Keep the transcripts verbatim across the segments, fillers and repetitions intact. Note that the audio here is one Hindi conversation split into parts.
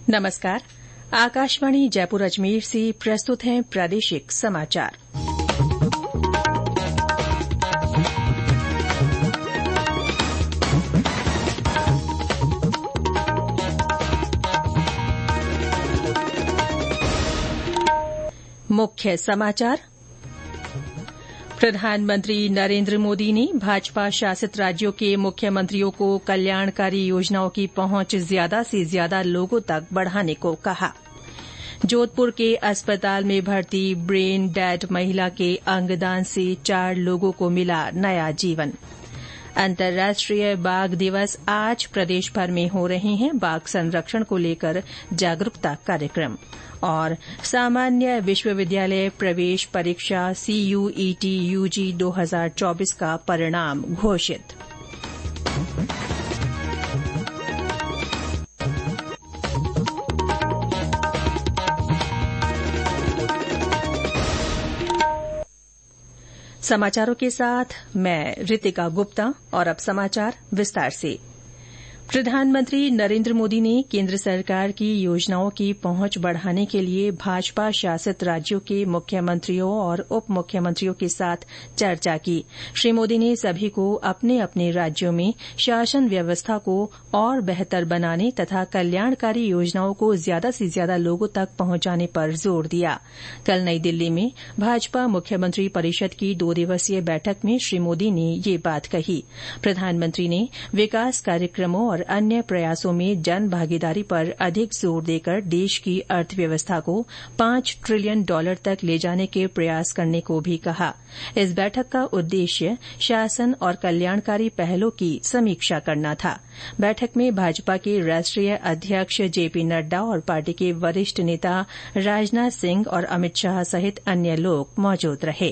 नमस्कार। आकाशवाणी जयपुर अजमेर से प्रस्तुत हैं प्रादेशिक समाचार। मुख्य समाचार। प्रधानमंत्री नरेंद्र मोदी ने भाजपा शासित राज्यों के मुख्यमंत्रियों को कल्याणकारी योजनाओं की पहुंच ज्यादा से ज्यादा लोगों तक बढ़ाने को कहा। जोधपुर के अस्पताल में भर्ती ब्रेन डेड महिला के अंगदान से चार लोगों को मिला नया जीवन। अंतर्राष्ट्रीय बाघ दिवस आज प्रदेश भर में हो रहे हैं बाघ संरक्षण को लेकर जागरूकता कार्यक्रम। और सामान्य विश्वविद्यालय प्रवेश परीक्षा सीयूईटी यूजी दो हज़ार चौबीस का परिणाम घोषित। समाचारों के साथ मैं रितिका गुप्ता। और अब समाचार विस्तार से। प्रधानमंत्री नरेंद्र मोदी ने केंद्र सरकार की योजनाओं की पहुंच बढ़ाने के लिए भाजपा शासित राज्यों के मुख्यमंत्रियों और उप मुख्यमंत्रियों के साथ चर्चा की। श्री मोदी ने सभी को अपने अपने राज्यों में शासन व्यवस्था को और बेहतर बनाने तथा कल्याणकारी योजनाओं को ज्यादा से ज्यादा लोगों तक पहुंचाने पर जोर दिया। कल नई दिल्ली में भाजपा मुख्यमंत्री परिषद की दो दिवसीय बैठक में श्री मोदी ने ये बात कही। प्रधानमंत्री ने विकास कार्यक्रमों और अन्य प्रयासों में जन भागीदारी पर अधिक जोर देकर देश की अर्थव्यवस्था को पांच ट्रिलियन डॉलर तक ले जाने के प्रयास करने को भी कहा। इस बैठक का उद्देश्य शासन और कल्याणकारी पहलों की समीक्षा करना था। बैठक में भाजपा के राष्ट्रीय अध्यक्ष जेपी नड्डा और पार्टी के वरिष्ठ नेता राजनाथ सिंह और अमित शाह सहित अन्य लोग मौजूद रहे।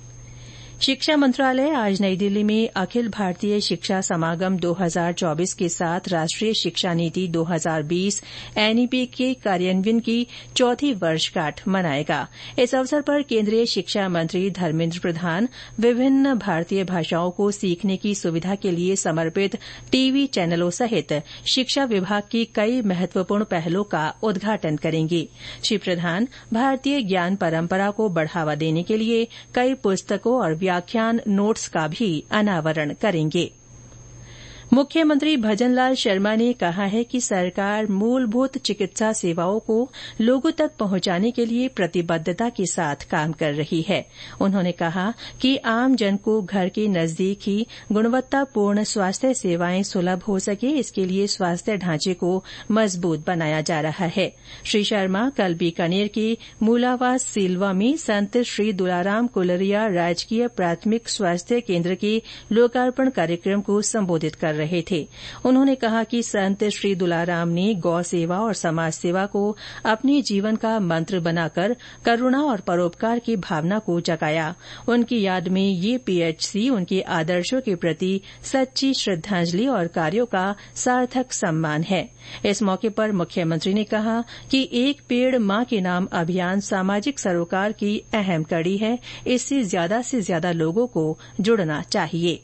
शिक्षा मंत्रालय आज नई दिल्ली में अखिल भारतीय शिक्षा समागम दो हज़ार चौबीस के साथ राष्ट्रीय शिक्षा नीति दो हज़ार बीस एनईपी के कार्यान्वयन की चौथी वर्षगांठ मनाएगा। इस अवसर पर केंद्रीय शिक्षा मंत्री धर्मेंद्र प्रधान विभिन्न भारतीय भाषाओं को सीखने की सुविधा के लिए समर्पित टीवी चैनलों सहित शिक्षा विभाग की कई महत्वपूर्ण पहलों का उद्घाटन करेंगे। श्री प्रधान भारतीय ज्ञान परंपरा को बढ़ावा देने के लिए कई पुस्तकों और व्याख्यान नोट्स का भी अनावरण करेंगे। मुख्यमंत्री भजनलाल शर्मा ने कहा है कि सरकार मूलभूत चिकित्सा सेवाओं को लोगों तक पहुंचाने के लिए प्रतिबद्धता के साथ काम कर रही है। उन्होंने कहा कि आम जन को घर के नजदीक ही गुणवत्तापूर्ण स्वास्थ्य सेवाएं सुलभ हो सके, इसके लिए स्वास्थ्य ढांचे को मजबूत बनाया जा रहा है। श्री शर्मा कल बीकानेर के मूलावास सीलवा में संत श्री दुलाराम कुलरिया राजकीय प्राथमिक स्वास्थ्य केंद्र के लोकार्पण कार्यक्रम को संबोधित कर रहे थे। उन्होंने कहा कि संत श्री दुलाराम ने गौ सेवा और समाज सेवा को अपने जीवन का मंत्र बनाकर करुणा और परोपकार की भावना को जगाया। उनकी याद में ये पीएचसी उनके आदर्शों के प्रति सच्ची श्रद्धांजलि और कार्यों का सार्थक सम्मान है। इस मौके पर मुख्यमंत्री ने कहा कि एक पेड़ मां के नाम अभियान सामाजिक सरोकार की अहम कड़ी है। इससे ज्यादा से ज्यादा लोगों को जुड़ना चाहिए।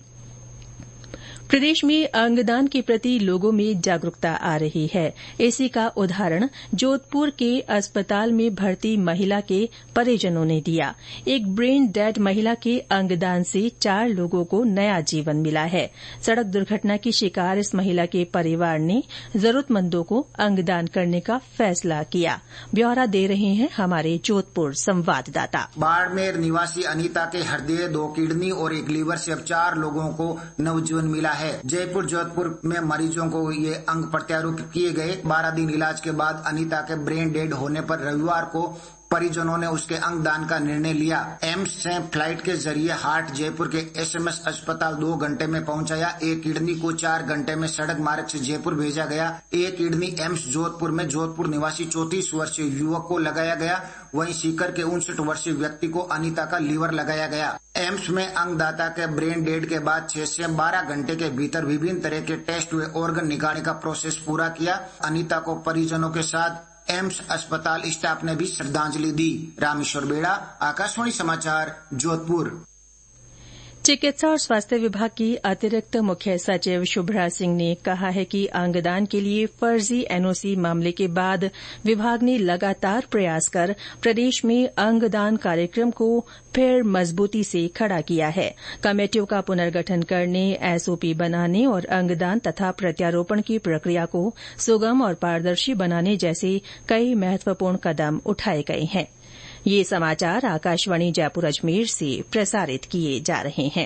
प्रदेश में अंगदान के प्रति लोगों में जागरूकता आ रही है। इसी का उदाहरण जोधपुर के अस्पताल में भर्ती महिला के परिजनों ने दिया। एक ब्रेन डेड महिला के अंगदान से चार लोगों को नया जीवन मिला है। सड़क दुर्घटना की शिकार इस महिला के परिवार ने जरूरतमंदों को अंगदान करने का फैसला किया। ब्यौरा दे रहे हैं हमारे जोधपुर संवाददाता। बाड़मेर निवासी अनीता के हृदय, दो किडनी और एक लीवर से अब चार लोगों को नवजीवन मिला है। जयपुर जोधपुर में मरीजों को ये अंग प्रत्यारोपित किए गए। बारह दिन इलाज के बाद अनीता के ब्रेन डेड होने पर रविवार को परिजनों ने उसके अंग दान का निर्णय लिया। एम्स से फ्लाइट के जरिए हार्ट जयपुर के एसएमएस अस्पताल दो घंटे में पहुंचाया। एक किडनी को चार घंटे में सड़क मार्ग से जयपुर भेजा गया। एक किडनी एम्स जोधपुर में जोधपुर निवासी चौंतीस वर्षीय युवक को लगाया गया। वहीं सीकर के उनसठ वर्षीय व्यक्ति को अनीता का लीवर लगाया गया। एम्स में अंगदाता के ब्रेन डेड के बाद छह से बारह घंटे के भीतर विभिन्न तरह के टेस्ट व ऑर्गन निकालने का प्रोसेस पूरा किया। अनीता को परिजनों के साथ एम्स अस्पताल स्टाफ ने भी श्रद्धांजलि दी। रामेश्वर बेड़ा, आकाशवाणी समाचार, जोधपुर। चिकित्सा और स्वास्थ्य विभाग की अतिरिक्त मुख्य सचिव शुभ्रा सिंह ने कहा है कि अंगदान के लिए फर्जी एनओसी मामले के बाद विभाग ने लगातार प्रयास कर प्रदेश में अंगदान कार्यक्रम को फिर मजबूती से खड़ा किया है। कमेटियों का पुनर्गठन करने, एसओपी बनाने और अंगदान तथा प्रत्यारोपण की प्रक्रिया को सुगम और पारदर्शी बनाने जैसे कई महत्वपूर्ण कदम उठाए गए हैं। ये समाचार आकाशवाणी जयपुर अजमेर से प्रसारित किए जा रहे हैं।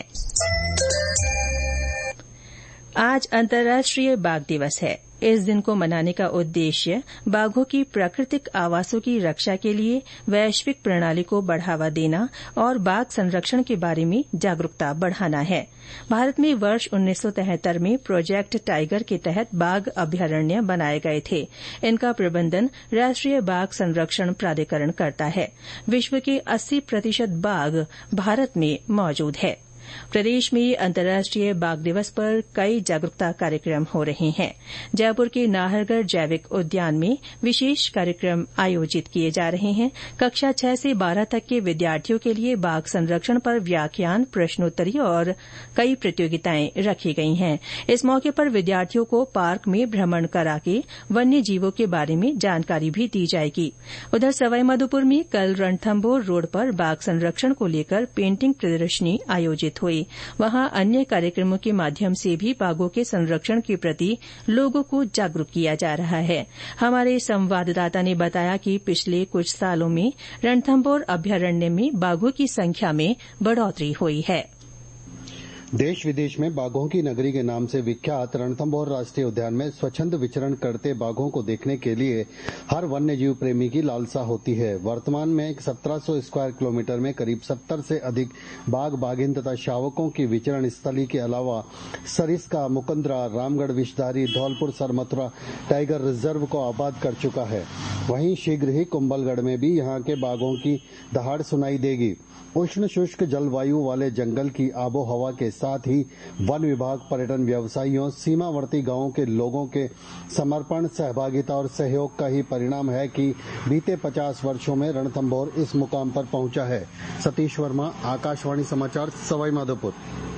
आज अंतर्राष्ट्रीय बाघ दिवस है। इस दिन को मनाने का उद्देश्य बाघों की प्राकृतिक आवासों की रक्षा के लिए वैश्विक प्रणाली को बढ़ावा देना और बाघ संरक्षण के बारे में जागरूकता बढ़ाना है। भारत में वर्ष उन्नीस सौ तिहत्तर में प्रोजेक्ट टाइगर के तहत बाघ अभ्यारण्य बनाए गए थे। इनका प्रबंधन राष्ट्रीय बाघ संरक्षण प्राधिकरण करता है। विश्व के अस्सी प्रतिशत बाघ भारत में मौजूद है। प्रदेश में अंतर्राष्ट्रीय बाघ दिवस पर कई जागरूकता कार्यक्रम हो रहे हैं। जयपुर के नाहरगढ़ जैविक उद्यान में विशेष कार्यक्रम आयोजित किए जा रहे हैं। कक्षा छह से बारह तक के विद्यार्थियों के लिए बाघ संरक्षण पर व्याख्यान, प्रश्नोत्तरी और कई प्रतियोगिताएं रखी गई हैं। इस मौके पर विद्यार्थियों को पार्क में भ्रमण करा के वन्य जीवों के बारे में जानकारी भी दी जाएगी। उधर सवाईमाधोपुर में कल रणथंभौर रोड पर बाघ संरक्षण को लेकर पेंटिंग प्रदर्शनी आयोजित हुई। वहां अन्य कार्यक्रमों के माध्यम से भी बाघों के संरक्षण के प्रति लोगों को जागरूक किया जा रहा है। हमारे संवाददाता ने बताया कि पिछले कुछ सालों में रणथंभौर अभ्यारण्य में बाघों की संख्या में बढ़ोतरी हुई है। देश विदेश में बाघों की नगरी के नाम से विख्यात रणथंभौर राष्ट्रीय उद्यान में स्वच्छंद विचरण करते बाघों को देखने के लिए हर वन्य जीव प्रेमी की लालसा होती है। वर्तमान में सत्रह सौ स्क्वायर किलोमीटर में करीब सत्तर से अधिक बाघ, बाघिन तथा शावकों की विचरण स्थली के अलावा सरिस्का, मुकंदरा, रामगढ़ विषधारी, धौलपुर सरमथुरा टाइगर रिजर्व को आबाद कर चुका है। वहीं शीघ्र ही कुंभलगढ़ में भी यहाँ के बाघों की दहाड़ सुनाई देगी। उष्ण शुष्क जलवायु वाले जंगल की आबो हवा के साथ ही वन विभाग, पर्यटन व्यवसायियों, सीमावर्ती गांवों के लोगों के समर्पण, सहभागिता और सहयोग का ही परिणाम है कि बीते पचास वर्षों में रणथंभौर इस मुकाम पर पहुंचा है। सतीश वर्मा, आकाशवाणी समाचार, सवाईमाधोपुर।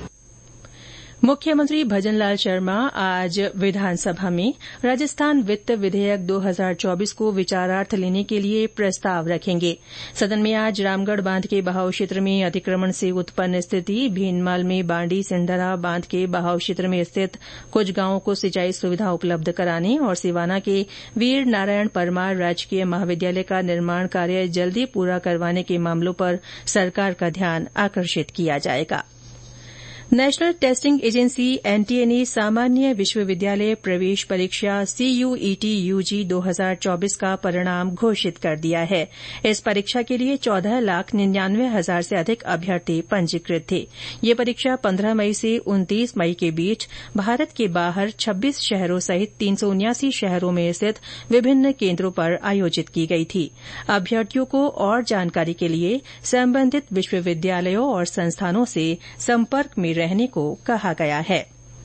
मुख्यमंत्री भजनलाल शर्मा आज विधानसभा में राजस्थान वित्त विधेयक दो हज़ार चौबीस को विचारार्थ लेने के लिए प्रस्ताव रखेंगे। सदन में आज रामगढ़ बांध के बहाव क्षेत्र में अतिक्रमण से उत्पन्न स्थिति, भीनमाल में बांडी सिंडरा बांध के बहाव क्षेत्र में स्थित कुछ गांवों को सिंचाई सुविधा उपलब्ध कराने और सिवाना के वीर नारायण परमार राजकीय महाविद्यालय का निर्माण कार्य जल्दी पूरा करवाने के मामलों पर सरकार का ध्यान आकर्षित किया जाएगा। नेशनल टेस्टिंग एजेंसी एनटीए ने सामान्य विश्वविद्यालय प्रवेश परीक्षा सीयूईटी यूजी दो हज़ार चौबीस का परिणाम घोषित कर दिया है। इस परीक्षा के लिए चौदह लाख निन्यानवे हजार से अधिक अभ्यर्थी पंजीकृत थे। ये परीक्षा पंद्रह मई से उनतीस मई के बीच भारत के बाहर छब्बीस शहरों सहित तीन सौ उन्यासी शहरों में स्थित विभिन्न केन्द्रों पर आयोजित की गई थी। अभ्यर्थियों को और जानकारी के लिए संबंधित विश्वविद्यालयों और संस्थानों से संपर्क में रहने को कहा गया है।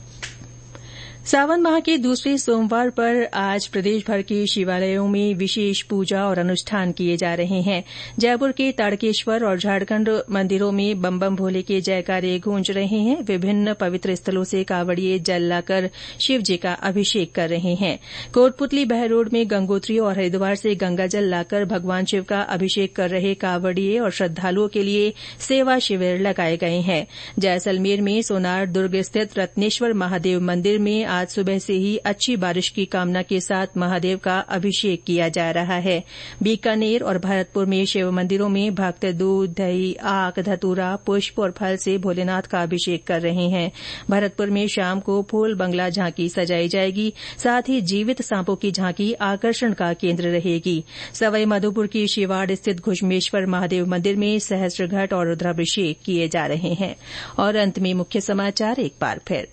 सावन माह के दूसरे सोमवार पर आज प्रदेश भर के शिवालयों में विशेष पूजा और अनुष्ठान किए जा रहे हैं। जयपुर के ताड़केश्वर और झारखंड मंदिरों में बम बम भोले के जयकारे गूंज रहे हैं। विभिन्न पवित्र स्थलों से कावड़िए जल लाकर शिवजी का अभिषेक कर रहे हैं। कोटपुतली बहरोड में गंगोत्री और हरिद्वार से गंगाजल लाकर भगवान शिव का अभिषेक कर रहे कावड़िए और श्रद्धालुओं के लिए सेवा शिविर लगाए गए हैं। जैसलमेर में सोनार दुर्ग स्थित रत्नेश्वर महादेव मंदिर में आज सुबह से ही अच्छी बारिश की कामना के साथ महादेव का अभिषेक किया जा रहा है। बीकानेर और भरतपुर में शिव मंदिरों में भक्त दूध, दही, आक, धतूरा, पुष्प और फल से भोलेनाथ का अभिषेक कर रहे हैं। भरतपुर में शाम को फूल बंगला झांकी सजाई जाएगी। साथ ही जीवित सांपों की झांकी आकर्षण का केन्द्र रहेगी। सवाईमाधोपुर की शिवाड़ स्थित घुश्मेश्वर महादेव मंदिर में सहस्त्रघट और रुद्राभिषेक किए जा रहे हैं। और अंत में मुख्य समाचार एक बार फिर।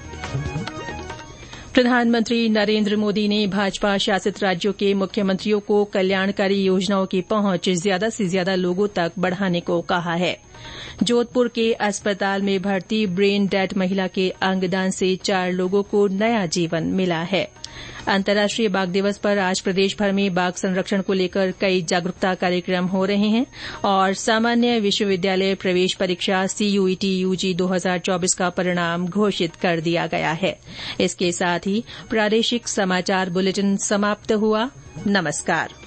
प्रधानमंत्री नरेंद्र मोदी ने भाजपा शासित राज्यों के मुख्यमंत्रियों को कल्याणकारी योजनाओं की पहुंच ज्यादा से ज्यादा लोगों तक बढ़ाने को कहा है। जोधपुर के अस्पताल में भर्ती ब्रेन डेड महिला के अंगदान से चार लोगों को नया जीवन मिला है। अंतर्राष्ट्रीय बाघ दिवस पर आज प्रदेश भर में बाघ संरक्षण को लेकर कई जागरूकता कार्यक्रम हो रहे हैं और सामान्य विश्वविद्यालय प्रवेश परीक्षा सीयूईटी यूजी दो हजार चौबीस का परिणाम घोषित कर दिया गया है। इसके साथ ही प्रादेशिक समाचार बुलेटिन समाप्त हुआ। नमस्कार।